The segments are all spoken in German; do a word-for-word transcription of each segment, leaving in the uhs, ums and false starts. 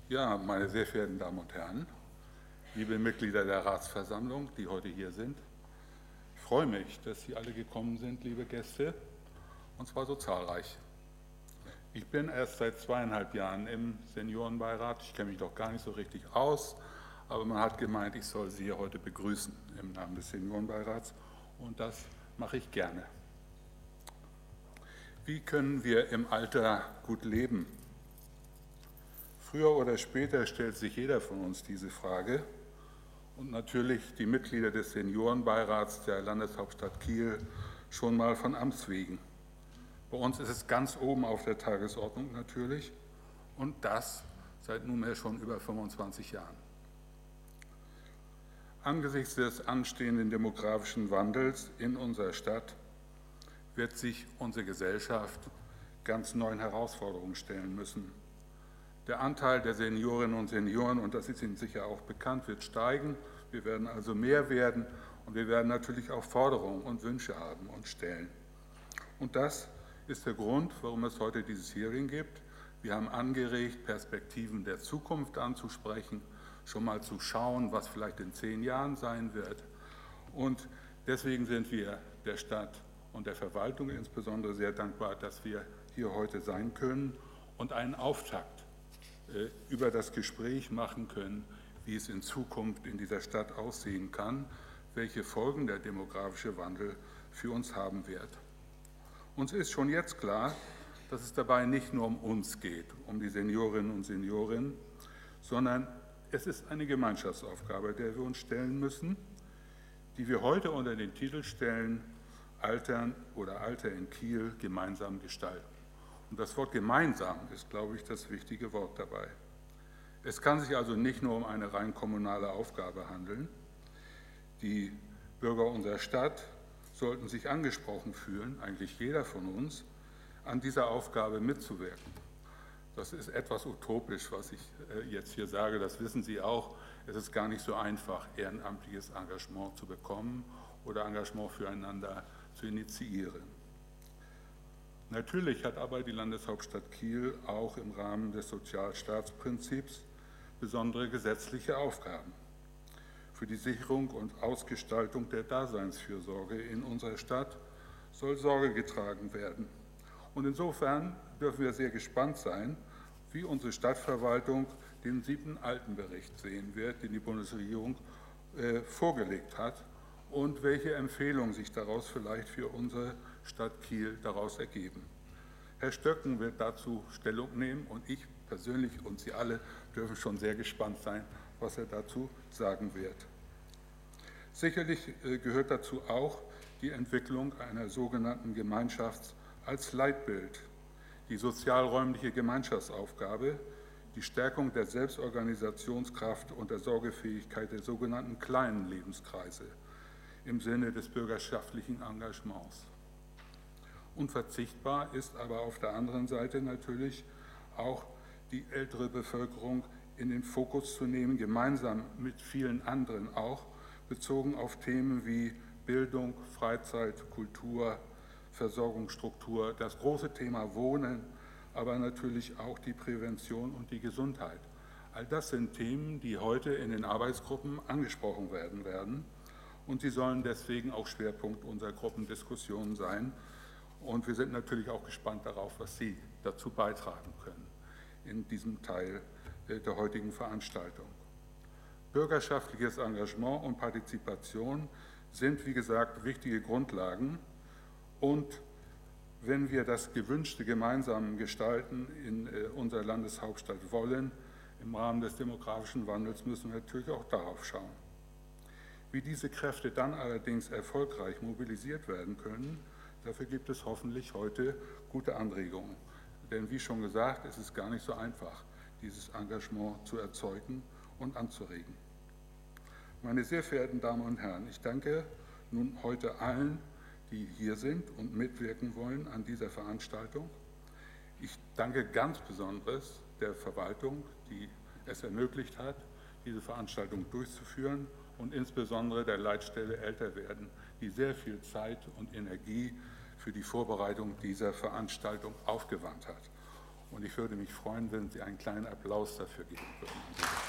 Ja, meine sehr verehrten Damen und Herren, liebe Mitglieder der Ratsversammlung, die heute hier sind, ich freue mich, dass Sie alle gekommen sind, liebe Gäste, und zwar so zahlreich. Ich bin erst seit zweieinhalb Jahren im Seniorenbeirat, ich kenne mich doch gar nicht so richtig aus, aber man hat gemeint, ich soll Sie heute begrüßen im Namen des Seniorenbeirats und das mache ich gerne. Wie können wir im Alter gut leben? Früher oder später stellt sich jeder von uns diese Frage und natürlich die Mitglieder des Seniorenbeirats der Landeshauptstadt Kiel schon mal von Amts wegen. Bei uns ist es ganz oben auf der Tagesordnung natürlich und das seit nunmehr schon über fünfundzwanzig Jahren. Angesichts des anstehenden demografischen Wandels in unserer Stadt wird sich unsere Gesellschaft ganz neuen Herausforderungen stellen müssen. Der Anteil der Seniorinnen und Senioren, und das ist Ihnen sicher auch bekannt, wird steigen. Wir werden also mehr werden und wir werden natürlich auch Forderungen und Wünsche haben und stellen. Und das ist der Grund, warum es heute dieses Hearing gibt. Wir haben angeregt, Perspektiven der Zukunft anzusprechen, schon mal zu schauen, was vielleicht in zehn Jahren sein wird. Und deswegen sind wir der Stadt und der Verwaltung insbesondere sehr dankbar, dass wir hier heute sein können und einen Auftakt über das Gespräch machen können, wie es in Zukunft in dieser Stadt aussehen kann, welche Folgen der demografische Wandel für uns haben wird. Uns ist schon jetzt klar, dass es dabei nicht nur um uns geht, um die Seniorinnen und Senioren, sondern es ist eine Gemeinschaftsaufgabe, der wir uns stellen müssen, die wir heute unter den Titel stellen, Altern oder Alter in Kiel gemeinsam gestalten. Und das Wort gemeinsam ist, glaube ich, das wichtige Wort dabei. Es kann sich also nicht nur um eine rein kommunale Aufgabe handeln. Die Bürger unserer Stadt sollten sich angesprochen fühlen, eigentlich jeder von uns, an dieser Aufgabe mitzuwirken. Das ist etwas utopisch, was ich jetzt hier sage, das wissen Sie auch. Es ist gar nicht so einfach, ehrenamtliches Engagement zu bekommen oder Engagement füreinander zu initiieren. Natürlich hat aber die Landeshauptstadt Kiel auch im Rahmen des Sozialstaatsprinzips besondere gesetzliche Aufgaben. Für die Sicherung und Ausgestaltung der Daseinsfürsorge in unserer Stadt soll Sorge getragen werden. Und insofern dürfen wir sehr gespannt sein, wie unsere Stadtverwaltung den siebten Altenbericht sehen wird, den die Bundesregierung äh, vorgelegt hat und welche Empfehlungen sich daraus vielleicht für unsere Stadt Kiel daraus ergeben. Herr Stöcken wird dazu Stellung nehmen und ich persönlich und Sie alle dürfen schon sehr gespannt sein, was er dazu sagen wird. Sicherlich gehört dazu auch die Entwicklung einer sogenannten Gemeinschafts- als Leitbild, die sozialräumliche Gemeinschaftsaufgabe, die Stärkung der Selbstorganisationskraft und der Sorgefähigkeit der sogenannten kleinen Lebenskreise im Sinne des bürgerschaftlichen Engagements. Unverzichtbar ist aber auf der anderen Seite natürlich auch die ältere Bevölkerung in den Fokus zu nehmen, gemeinsam mit vielen anderen auch, bezogen auf Themen wie Bildung, Freizeit, Kultur, Versorgungsstruktur, das große Thema Wohnen, aber natürlich auch die Prävention und die Gesundheit. All das sind Themen, die heute in den Arbeitsgruppen angesprochen werden werden und sie sollen deswegen auch Schwerpunkt unserer Gruppendiskussionen sein. Und wir sind natürlich auch gespannt darauf, was Sie dazu beitragen können in diesem Teil der heutigen Veranstaltung. Bürgerschaftliches Engagement und Partizipation sind, wie gesagt, wichtige Grundlagen. Und wenn wir das gewünschte gemeinsame Gestalten in unserer Landeshauptstadt wollen, im Rahmen des demografischen Wandels, müssen wir natürlich auch darauf schauen. Wie diese Kräfte dann allerdings erfolgreich mobilisiert werden können, dafür gibt es hoffentlich heute gute Anregungen. Denn wie schon gesagt, es ist gar nicht so einfach, dieses Engagement zu erzeugen und anzuregen. Meine sehr verehrten Damen und Herren, ich danke nun heute allen, die hier sind und mitwirken wollen an dieser Veranstaltung. Ich danke ganz besonders der Verwaltung, die es ermöglicht hat, diese Veranstaltung durchzuführen und insbesondere der Leitstelle Älter werden, die sehr viel Zeit und Energie für die Vorbereitung dieser Veranstaltung aufgewandt hat. Und ich würde mich freuen, wenn Sie einen kleinen Applaus dafür geben würden.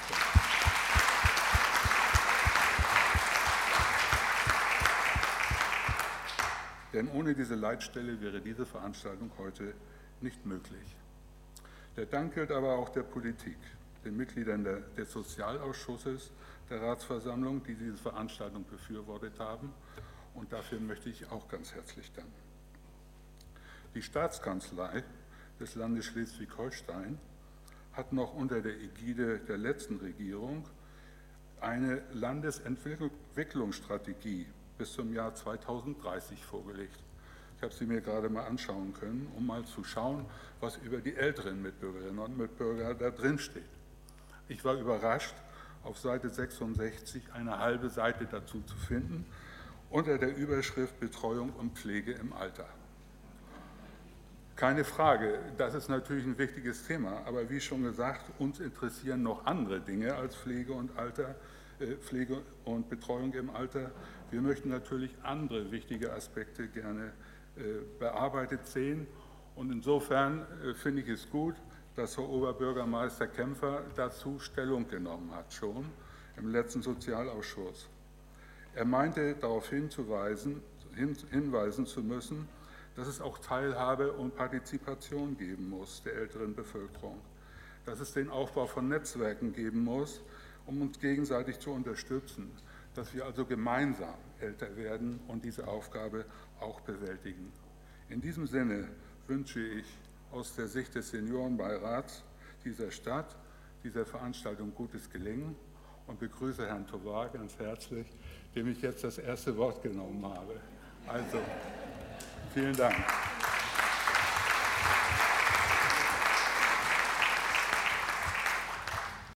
Denn ohne diese Leitstelle wäre diese Veranstaltung heute nicht möglich. Der Dank gilt aber auch der Politik, den Mitgliedern der, des Sozialausschusses der Ratsversammlung, die diese Veranstaltung befürwortet haben. Und dafür möchte ich auch ganz herzlich danken. Die Staatskanzlei des Landes Schleswig-Holstein hat noch unter der Ägide der letzten Regierung eine Landesentwicklungsstrategie bis zum Jahr zweitausenddreißig vorgelegt. Ich habe sie mir gerade mal anschauen können, um mal zu schauen, was über die älteren Mitbürgerinnen und Mitbürger da drin steht. Ich war überrascht, auf Seite sechsundsechzig eine halbe Seite dazu zu finden, unter der Überschrift Betreuung und Pflege im Alter. Keine Frage, das ist natürlich ein wichtiges Thema, aber wie schon gesagt, uns interessieren noch andere Dinge als Pflege und Alter, äh, Pflege und Betreuung im Alter. Wir möchten natürlich andere wichtige Aspekte gerne äh, bearbeitet sehen. Und insofern äh, finde ich es gut, dass Herr Oberbürgermeister Kämpfer dazu Stellung genommen hat, schon im letzten Sozialausschuss. Er meinte, darauf hinzuweisen, hin, hinweisen zu müssen, dass es auch Teilhabe und Partizipation geben muss der älteren Bevölkerung, dass es den Aufbau von Netzwerken geben muss, um uns gegenseitig zu unterstützen, dass wir also gemeinsam älter werden und diese Aufgabe auch bewältigen. In diesem Sinne wünsche ich aus der Sicht des Seniorenbeirats dieser Stadt, dieser Veranstaltung gutes Gelingen und begrüße Herrn Tovar ganz herzlich, dem ich jetzt das erste Wort genommen habe. Also, vielen Dank.